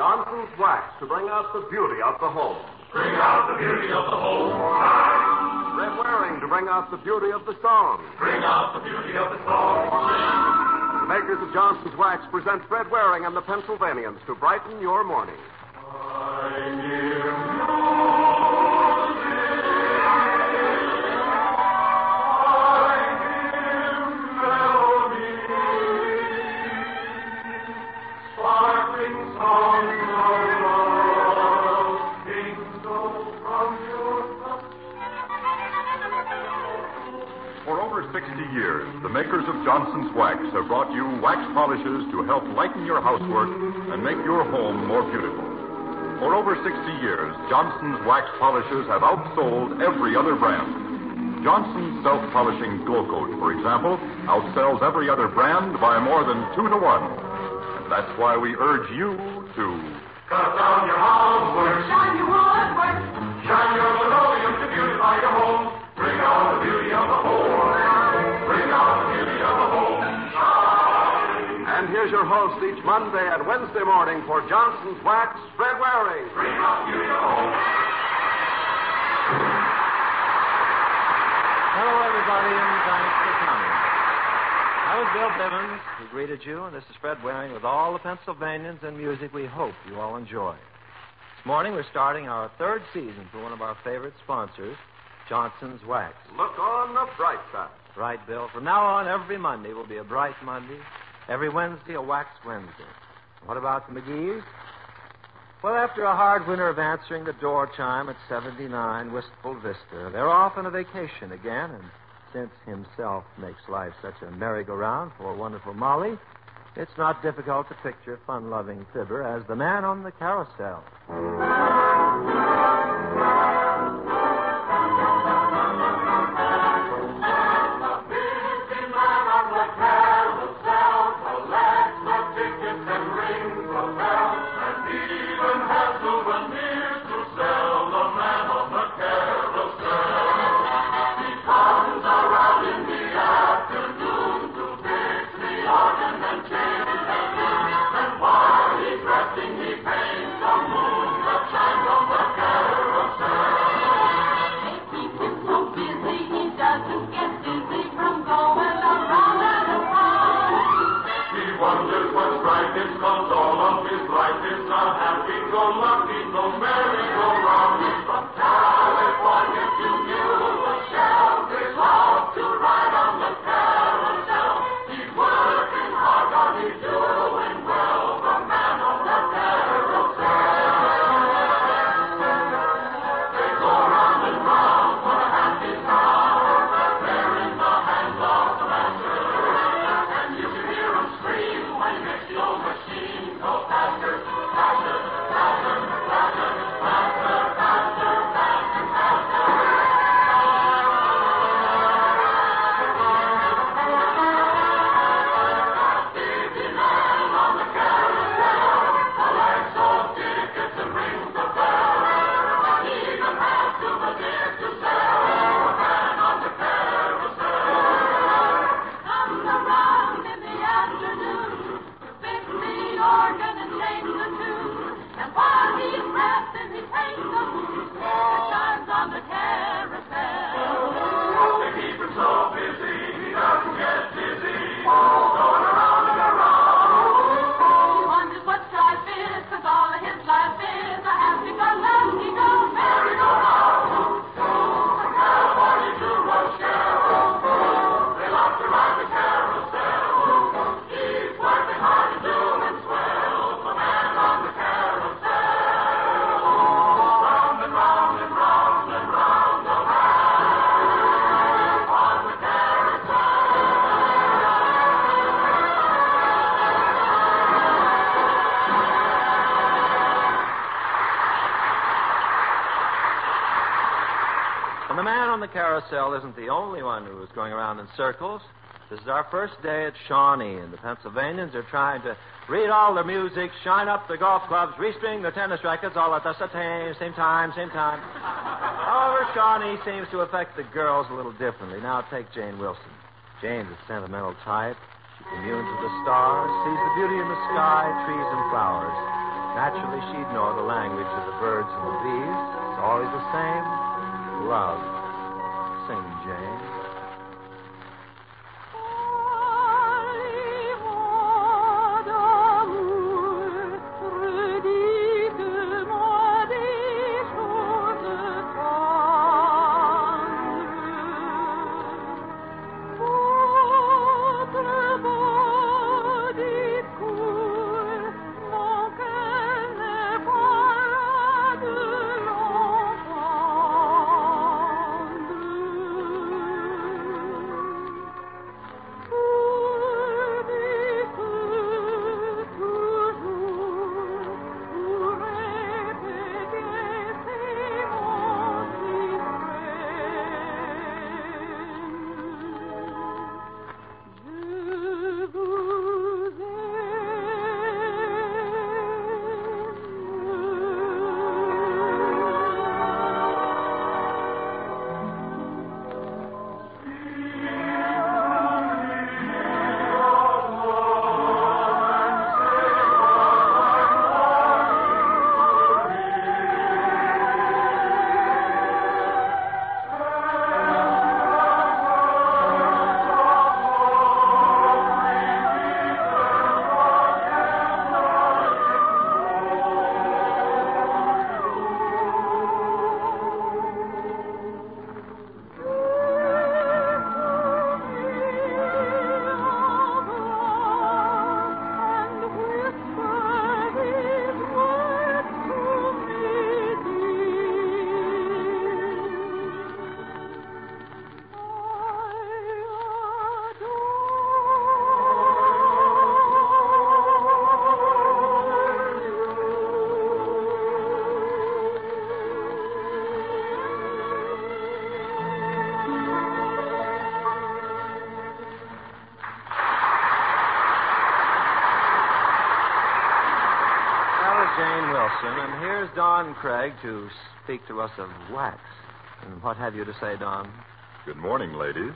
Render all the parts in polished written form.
Johnson's Wax to bring out the beauty of the home. Bring out the beauty of the home. Red Waring to bring out the beauty of the song. Bring out the beauty of the song. The makers of Johnson's Wax present Red Waring and the Pennsylvanians to brighten your morning. I hear years, the makers of Johnson's Wax have brought you wax polishes to help lighten your housework and make your home more beautiful. For over 60 years, Johnson's Wax polishes have outsold every other brand. Johnson's self-polishing Glow Coat, for example, outsells every other brand by more than 2 to 1. And that's why we urge you to cut down your housework, shine your woodwork, shine your linoleum to beautify your home. Bring out the beauty of the home. Bring out the beauty of the home. Shine. And here's your host each Monday and Wednesday morning for Johnson's Wax, Red Waring. Bring out the beauty of the home. Hello, everybody, and thanks for coming. I was Bill Bivens, who greeted you, and this is Fred Waring with all the Pennsylvanians and music we hope you all enjoy. This morning we're starting our third season for one of our favorite sponsors, Johnson's Wax. Look on the bright side. Right, Bill. From now on, every Monday will be a bright Monday. Every Wednesday, a Wax Wednesday. What about the McGee's? Well, after a hard winter of answering the door chime at 79 Wistful Vista, they're off on a vacation again, and since himself makes life such a merry-go-round for wonderful Molly, it's not difficult to picture fun-loving Fibber as the man on the carousel. And the man on the carousel isn't the only one who is going around in circles. This is our first day at Shawnee, and the Pennsylvanians are trying to read all their music, shine up the golf clubs, restring their tennis rackets all at the same time. However, Shawnee seems to affect the girls a little differently. Now take Jane Wilson. Jane's a sentimental type. She communes with the stars, sees the beauty in the sky, trees, and flowers. Naturally, she'd know the language of the birds and the bees. It's always the same. Love. Sing, Jane. Jane Wilson, and here's Don Craig to speak to us of wax. And what have you to say, Don? Good morning, ladies.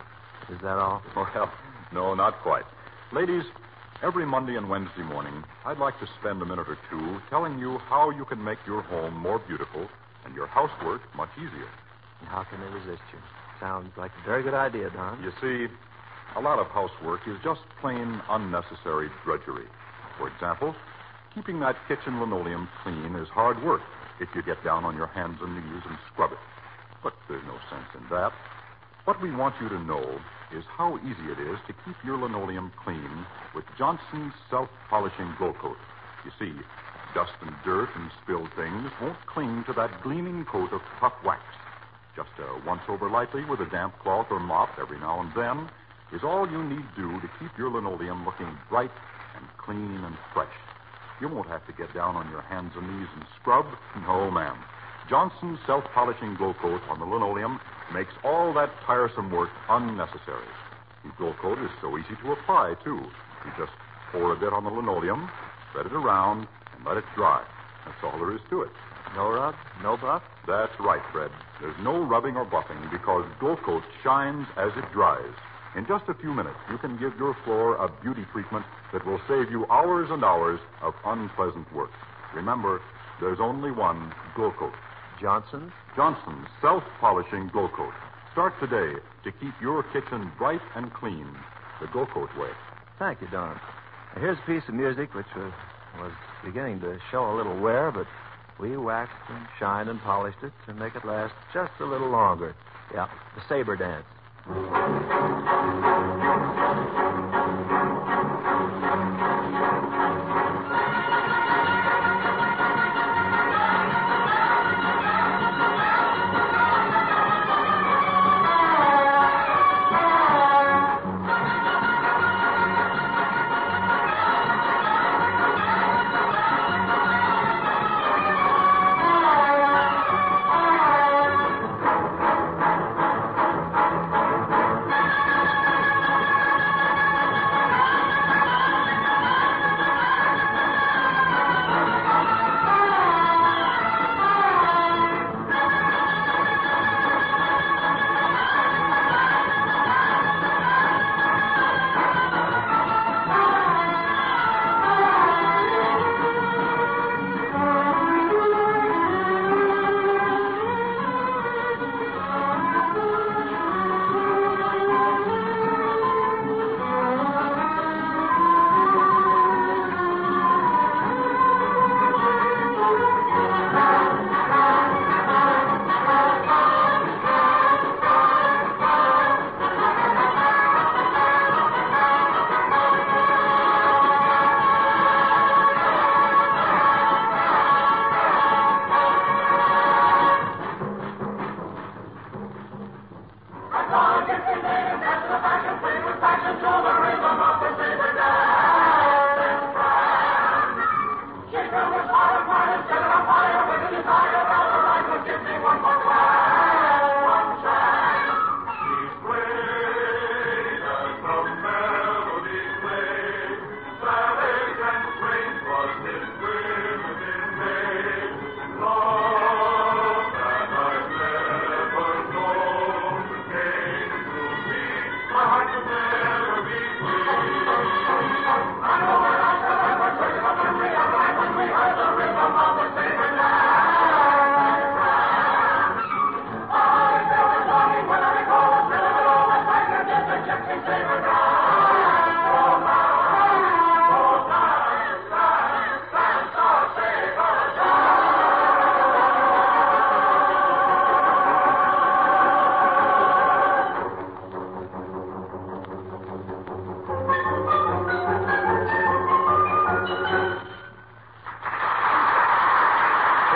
Is that all? Well, no, not quite. Ladies, every Monday and Wednesday morning, I'd like to spend a minute or two telling you how you can make your home more beautiful and your housework much easier. How can they resist you? Sounds like a very good idea, Don. You see, a lot of housework is just plain unnecessary drudgery. For example, keeping that kitchen linoleum clean is hard work if you get down on your hands and knees and scrub it. But there's no sense in that. What we want you to know is how easy it is to keep your linoleum clean with Johnson's self-polishing glow coat. You see, dust and dirt and spilled things won't cling to that gleaming coat of tough wax. Just once over lightly with a damp cloth or mop every now and then is all you need do to keep your linoleum looking bright and clean and fresh. You won't have to get down on your hands and knees and scrub. No, ma'am. Johnson's self-polishing glow coat on the linoleum makes all that tiresome work unnecessary. The glow coat is so easy to apply, too. You just pour a bit on the linoleum, spread it around, and let it dry. That's all there is to it. No rub? No buff? That's right, Fred. There's no rubbing or buffing because glow coat shines as it dries. In just a few minutes, you can give your floor a beauty treatment that will save you hours and hours of unpleasant work. Remember, there's only one glow coat. Johnson's? Johnson's self-polishing glow coat. Start today to keep your kitchen bright and clean the glow coat way. Thank you, Don. Now, here's a piece of music which was beginning to show a little wear, but we waxed and shined and polished it to make it last just a little longer. Yeah, the Saber Dance.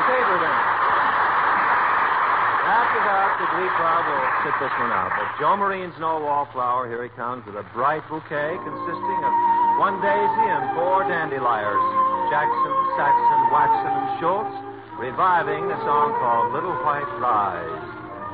Tabor then. After that, the Glee Club will sit this one out. But Joe Marine's No Wallflower, here he comes with a bright bouquet consisting of 1 daisy and 4 dandelions. Jackson, Saxon, Waxon, and Schultz reviving a song called Little White Lies.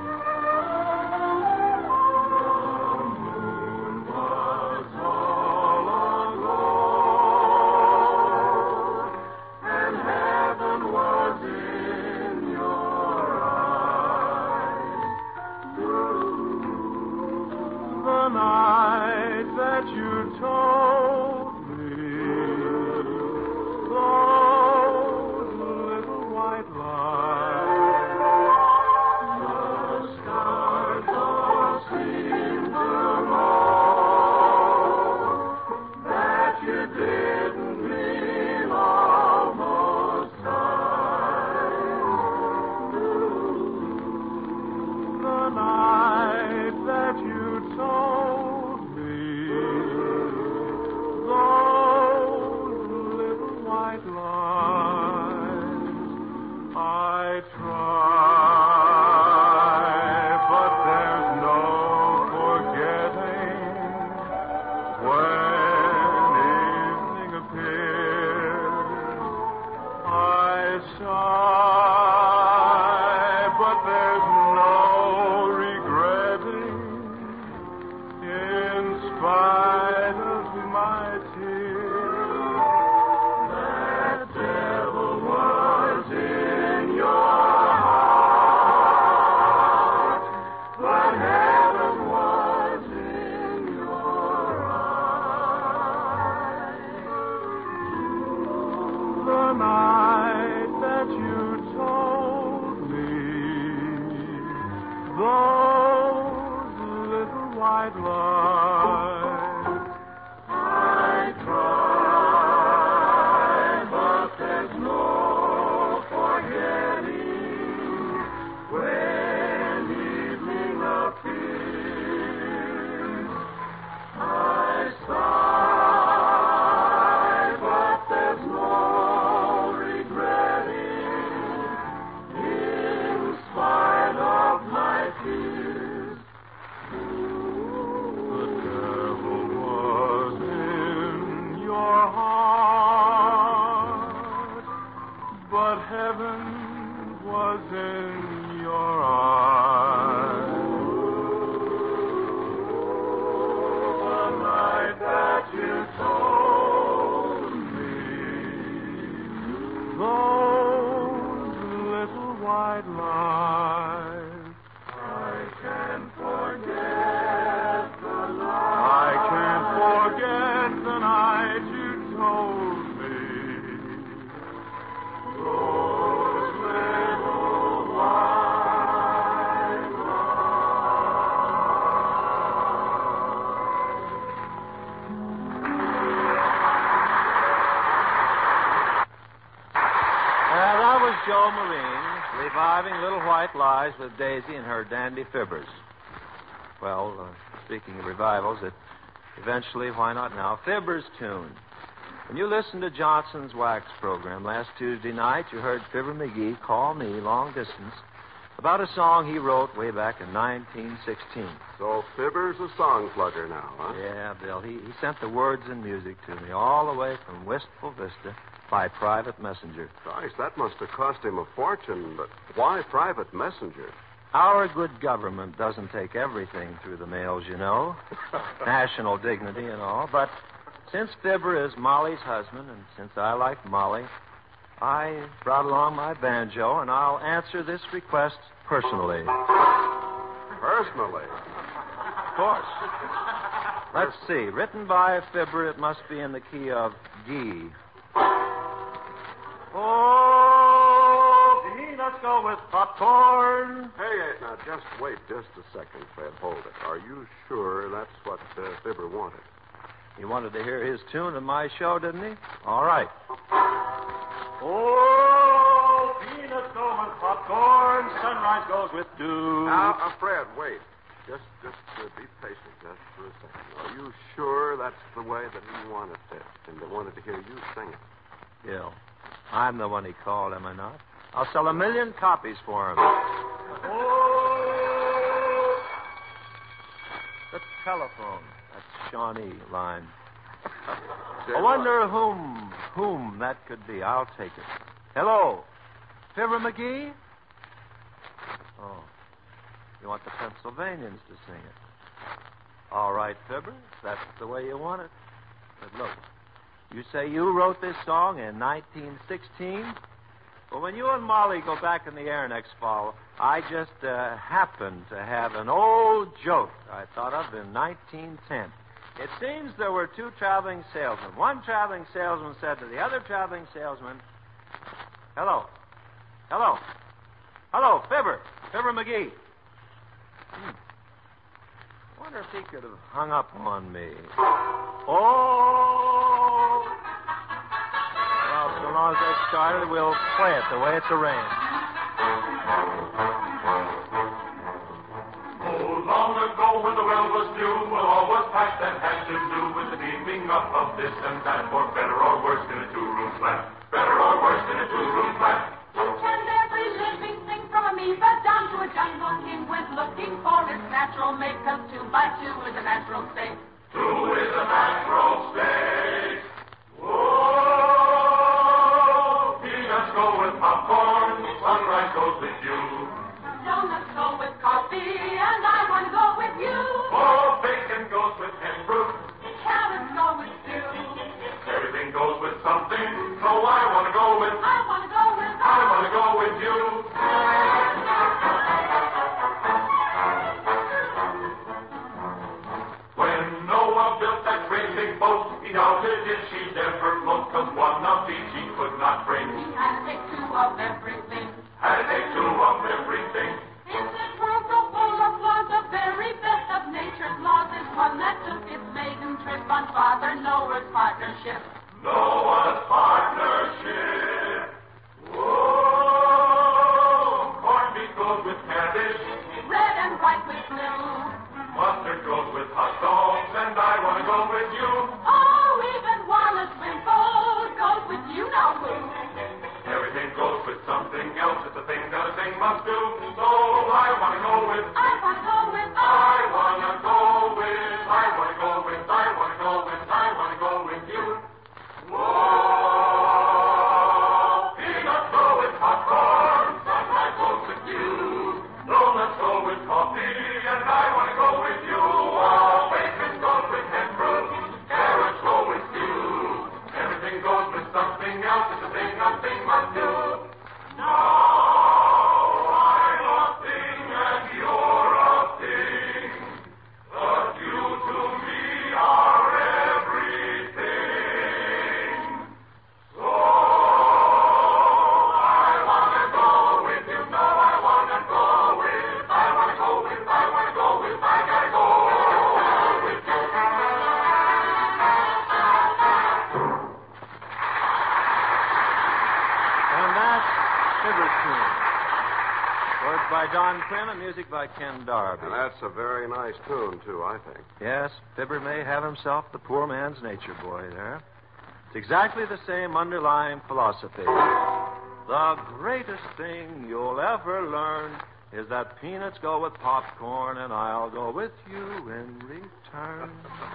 Joe Marine, reviving Little White Lies with Daisy and her dandy fibbers. Well, speaking of revivals, it eventually, why not now, Fibbers' tune. When you listened to Johnson's Wax program last Tuesday night, you heard Fibber McGee call me long distance about a song he wrote way back in 1916. So Fibber's a song plugger now, huh? Yeah, Bill. He sent the words and music to me all the way from Wistful Vista by private messenger. Gosh, that must have cost him a fortune, but why private messenger? Our good government doesn't take everything through the mails, you know. National dignity and all. But since Fibber is Molly's husband, and since I like Molly, I brought along my banjo, and I'll answer this request personally. Personally? Of course. Let's see. Written by Fibber, it must be in the key of G. Oh, let's go with popcorn. Hey, now, just wait just a second, Fred. Hold it. Are you sure that's what Fibber wanted? He wanted to hear his tune at my show, didn't he? All right. Oh, peanuts go with popcorn. Sunrise goes with dew. Now, Fred, wait. Just be patient just for a second. Are you sure that's the way that he wanted it and they wanted to hear you sing it? Gil, I'm the one he called, am I not? I'll sell 1 million copies for him. The telephone. That's Shawnee line. I wonder whom that could be. I'll take it. Hello. Fibber McGee? Oh. You want the Pennsylvanians to sing it. All right, Fibber. If that's the way you want it. But look, you say you wrote this song in 1916? Well, when you and Molly go back in the air next fall, I just happen to have an old joke I thought of in 1910. It seems there were 2 traveling salesmen. One traveling salesman said to the other traveling salesman, Hello, Fibber McGee. I wonder if he could have hung up on me. Oh! Well, so long as I started, we'll play it the way it's arranged. Oh, long ago when the world was new, well, all was past and had to do with the teaming up of this and that, for better or worse in a 2-room flat. Better or worse in a 2-room flat. Each and every living thing from amoeba down to a jungle king went looking for its natural mate, 'cause 2 by 2 is a natural state. 2 is a natural state. Whoa! Peanuts go with popcorn, sunrise goes with you. Donuts go with coffee, and I want to go with you. Oh, bacon goes with hen fruit. Carrots go with stew. Everything goes with something, so I want to go with. I want to go with. I want to go with you. When Noah built that great big boat, he doubted if she'd ever float, 'cause one of each he could not bring. He had to take 2 of everything. Had to take 2 of everything. In this world so full of flaws, the very best of nature's laws is one that took its maiden trip on Father Noah's partnership. Noah's partnership. Whoa! Corned beef goes with cabbage. Red and white with blue. Mustard goes with hot dogs, and I want to go with you. Oh, even Wallace Wimpole goes with you know who. Everything goes with something else. It's a thing that a thing must do. So I want to go with. I want to go with. I want to go with. I want to go with. I want to go with. I want to go with you. Whoa! Peanuts go with popcorn. Sunlight goes with you. Donuts go with coffee, and I want to go with you. Oh, bacon goes with hen fruit. Carrots go with stew. Everything goes with something else. It's a thing nothing must do. Now I'm a thing and you're a thing, but you to me are everything. So I want to go with you. No, I want to go with. I want to go with. I want to go with. I gotta go with you. And that's Fibber's tune. Words by Don Quinn and music by Ken Darby. And that's a very nice tune, too, I think. Yes, Fibber may have himself the poor man's nature boy there. It's exactly the same underlying philosophy. The greatest thing you'll ever learn is that peanuts go with popcorn and I'll go with you in return.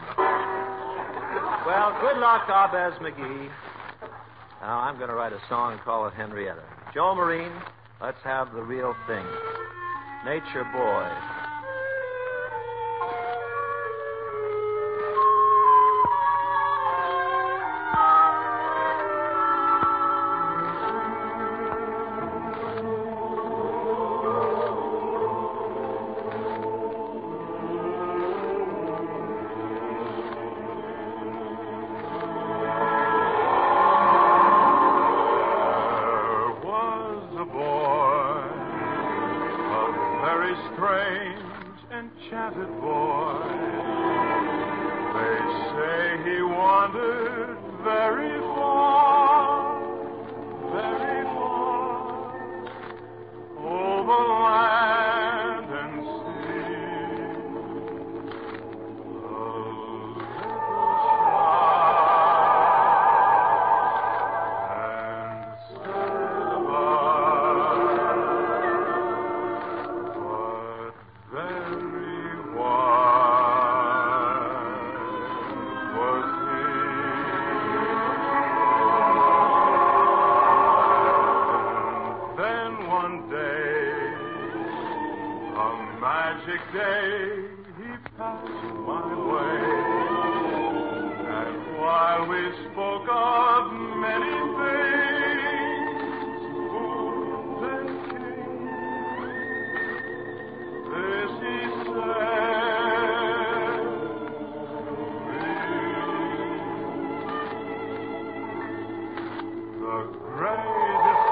Well, good luck, Abez McGee. Now, I'm going to write a song called Henrietta. Joe Marine, let's have the real thing. Nature Boy. magic day he passed my way. And while we spoke of many things, fools and kings, this he said to me. The greatest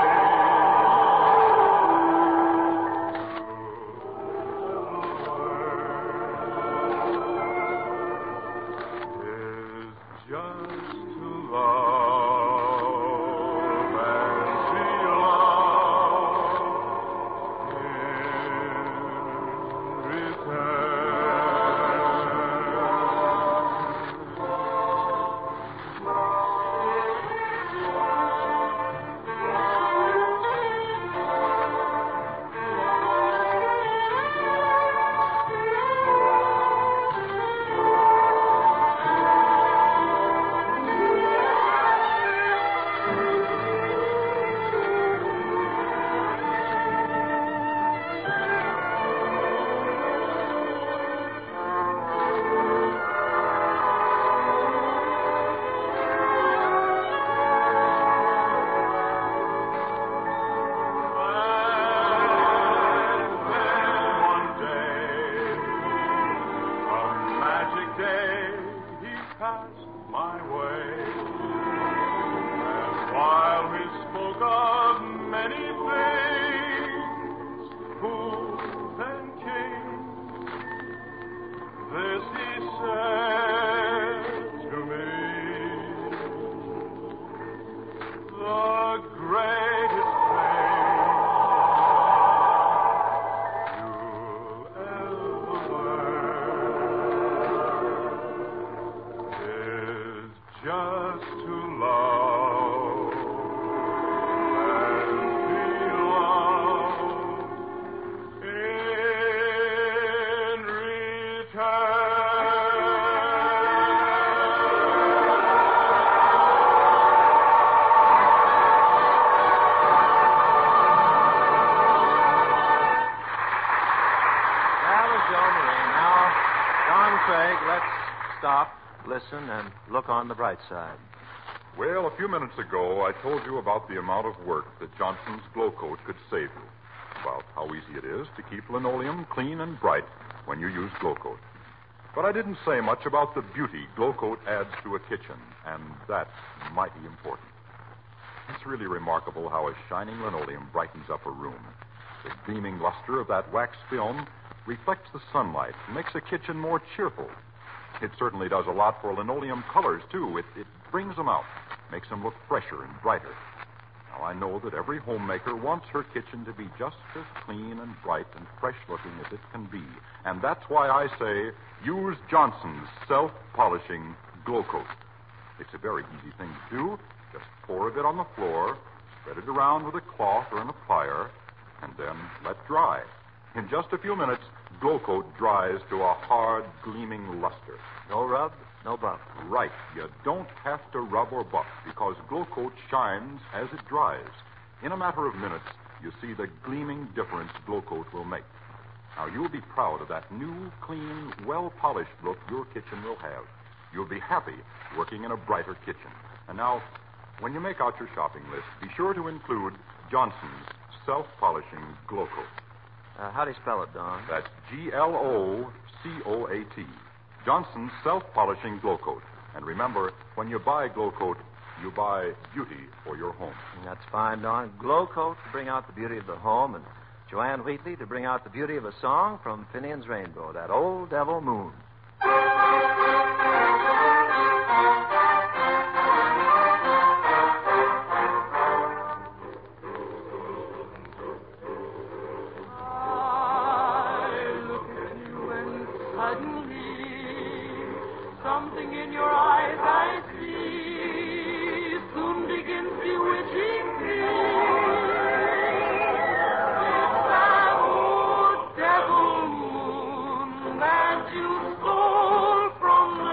listen and look on the bright side. Well, a few minutes ago, I told you about the amount of work that Johnson's Glow Coat could save you. About how easy it is to keep linoleum clean and bright when you use Glow Coat. But I didn't say much about the beauty Glow Coat adds to a kitchen, and that's mighty important. It's really remarkable how a shining linoleum brightens up a room. The gleaming luster of that wax film reflects the sunlight and makes a kitchen more cheerful. It certainly does a lot for linoleum colors, too. It brings them out, makes them look fresher and brighter. Now, I know that every homemaker wants her kitchen to be just as clean and bright and fresh-looking as it can be. And that's why I say use Johnson's self-polishing Glow Coat. It's a very easy thing to do. Just pour a bit on the floor, spread it around with a cloth or an applier, and then let dry. In just a few minutes, Glow Coat dries to a hard, gleaming luster. No rub, no buff. Right. You don't have to rub or buff because Glow Coat shines as it dries. In a matter of minutes, you see the gleaming difference Glow Coat will make. Now, you'll be proud of that new, clean, well-polished look your kitchen will have. You'll be happy working in a brighter kitchen. And now, when you make out your shopping list, be sure to include Johnson's self-polishing Glow Coat. How do you spell it, Don? That's Glocoat. Johnson's self-polishing Glow Coat. And remember, when you buy Glow Coat, you buy beauty for your home. That's fine, Don. Glow Coat to bring out the beauty of the home, and Joanne Wheatley to bring out the beauty of a song from Finian's Rainbow, that old devil moon. Something in your eyes I see soon begins bewitching me. It's that old devil moon that you stole from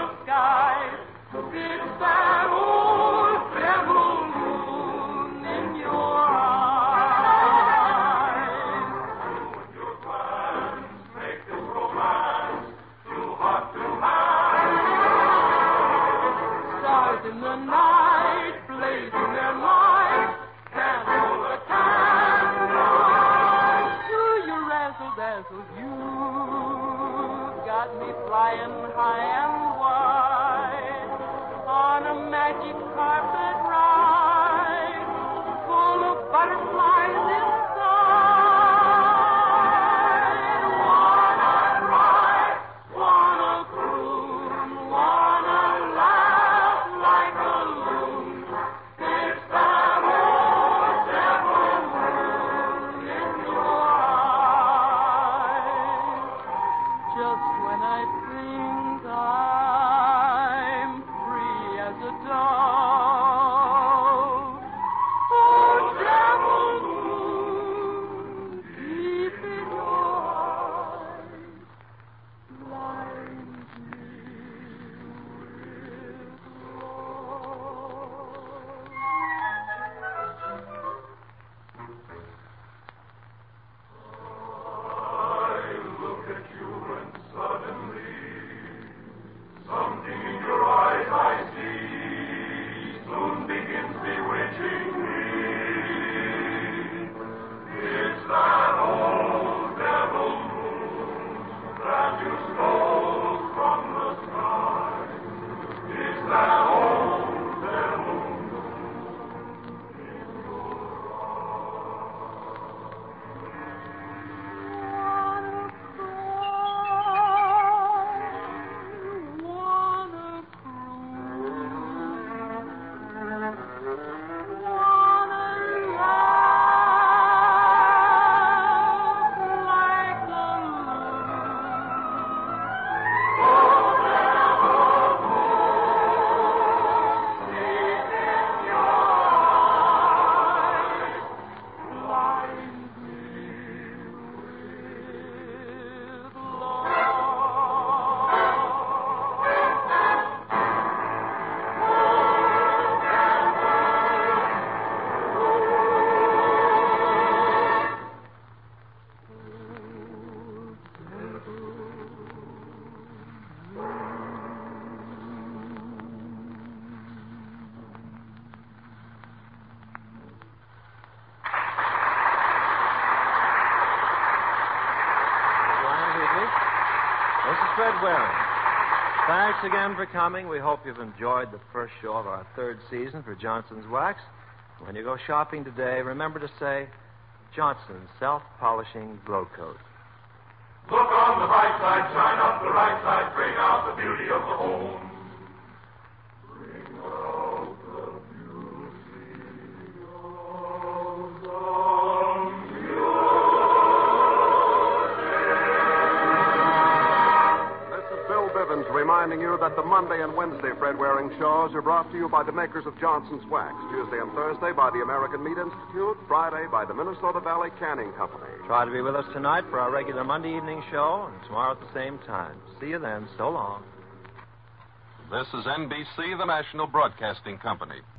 Fred Waring. Thanks again for coming. We hope you've enjoyed the first show of our third season for Johnson's Wax. When you go shopping today, remember to say Johnson's Self-Polishing Glow Coat. Look on the bright side, shine up the right side, bring out the beauty of the home. Bring out the beauty of the Bill Bivens reminding you that the Monday and Wednesday Fred Waring shows are brought to you by the makers of Johnson's Wax. Tuesday and Thursday by the American Meat Institute. Friday by the Minnesota Valley Canning Company. Try to be with us tonight for our regular Monday evening show and tomorrow at the same time. See you then. So long. This is NBC, the national broadcasting company.